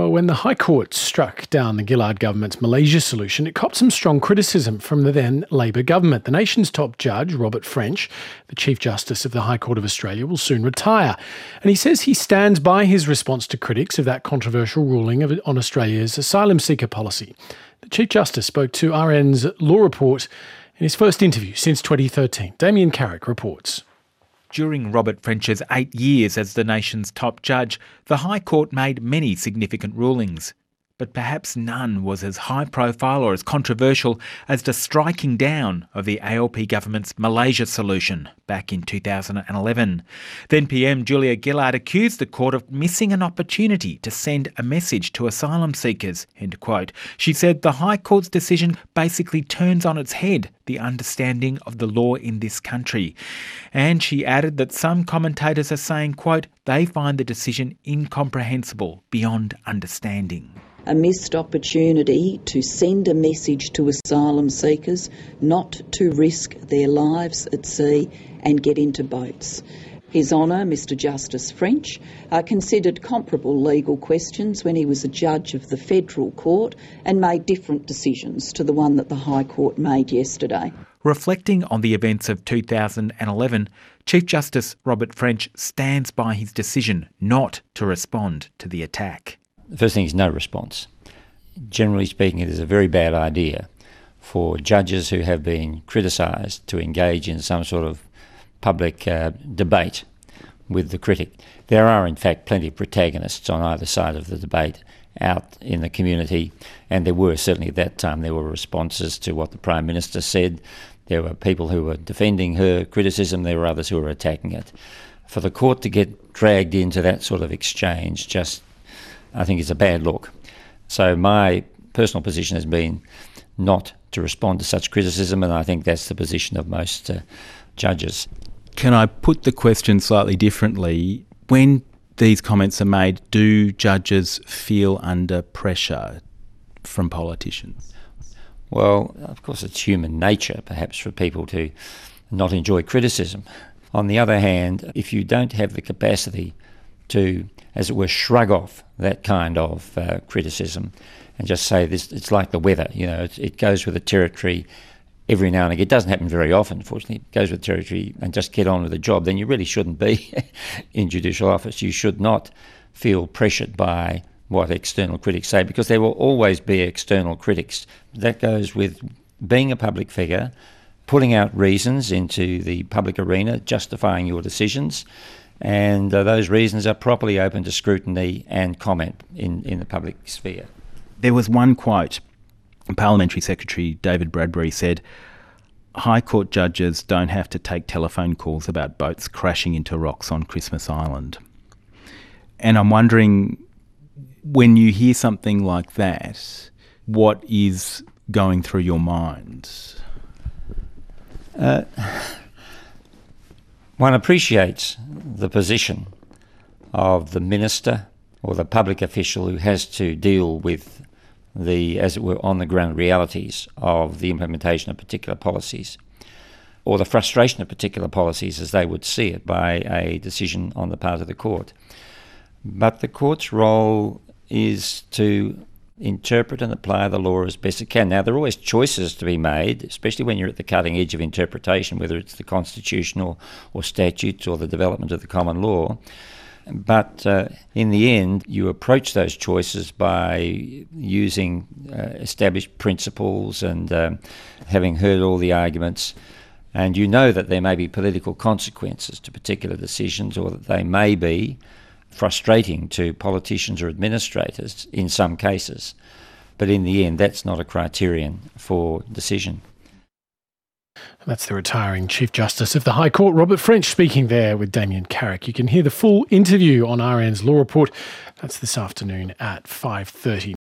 Well, when the High Court struck down the Gillard government's Malaysia solution, it copped some strong criticism from the then Labor government. The nation's top judge, Robert French, the Chief Justice of the High Court of Australia, will soon retire. And he says he stands by his response to critics of that controversial ruling on Australia's asylum seeker policy. The Chief Justice spoke to RN's Law Report in his first interview since 2013. Damien Carrick reports. During Robert French's 8 years as the nation's top judge, the High Court made many significant rulings. But perhaps none was as high profile or as controversial as the striking down of the ALP government's Malaysia solution back in 2011. Then PM Julia Gillard accused the court of missing an opportunity to send a message to asylum seekers, end quote. She said the High Court's decision basically turns on its head the understanding of the law in this country. And she added that some commentators are saying, quote, they find the decision incomprehensible beyond understanding. A missed opportunity to send a message to asylum seekers not to risk their lives at sea and get into boats. His Honour, Mr Justice French, considered comparable legal questions when he was a judge of the Federal Court and made different decisions to the one that the High Court made yesterday. Reflecting on the events of 2011, Chief Justice Robert French stands by his decision not to respond to the attack. The first thing is no response. Generally speaking, it is a very bad idea for judges who have been criticised to engage in some sort of public debate with the critic. There are, in fact, plenty of protagonists on either side of the debate out in the community, and there were certainly at that time, there were responses to what the Prime Minister said. There were people who were defending her criticism, there were others who were attacking it. For the court to get dragged into that sort of exchange just, I think, is a bad look. So my personal position has been not to respond to such criticism, and I think that's the position of most judges. Can I put the question slightly differently? When these comments are made, do judges feel under pressure from politicians? Well, of course, it's human nature, perhaps, for people to not enjoy criticism. On the other hand, if you don't have the capacity to, as it were, shrug off that kind of criticism and just say this, it's like the weather, it goes with the territory every now and again. It doesn't happen very often, fortunately. It goes with territory and just get on with the job. Then you really shouldn't be in judicial office. You should not feel pressured by what external critics say, because there will always be external critics. That goes with being a public figure, putting out reasons into the public arena, justifying your decisions, and those reasons are properly open to scrutiny and comment in the public sphere. There was one quote. Parliamentary Secretary David Bradbury said, High Court judges don't have to take telephone calls about boats crashing into rocks on Christmas Island. And I'm wondering, when you hear something like that, what is going through your mind? One appreciates the position of the minister or the public official who has to deal with the, as it were, on-the-ground realities of the implementation of particular policies, or the frustration of particular policies as they would see it by a decision on the part of the court. But the court's role is to interpret and apply the law as best it can. Now, there are always choices to be made, especially when you're at the cutting edge of interpretation, whether it's the Constitution or statutes or the development of the common law. But in the end, you approach those choices by using established principles and having heard all the arguments. And you know that there may be political consequences to particular decisions, or that they may be frustrating to politicians or administrators in some cases. But in the end, that's not a criterion for decision. That's the retiring Chief Justice of the High Court, Robert French, speaking there with Damien Carrick. You can hear the full interview on RN's Law Report. That's this afternoon at 5:30.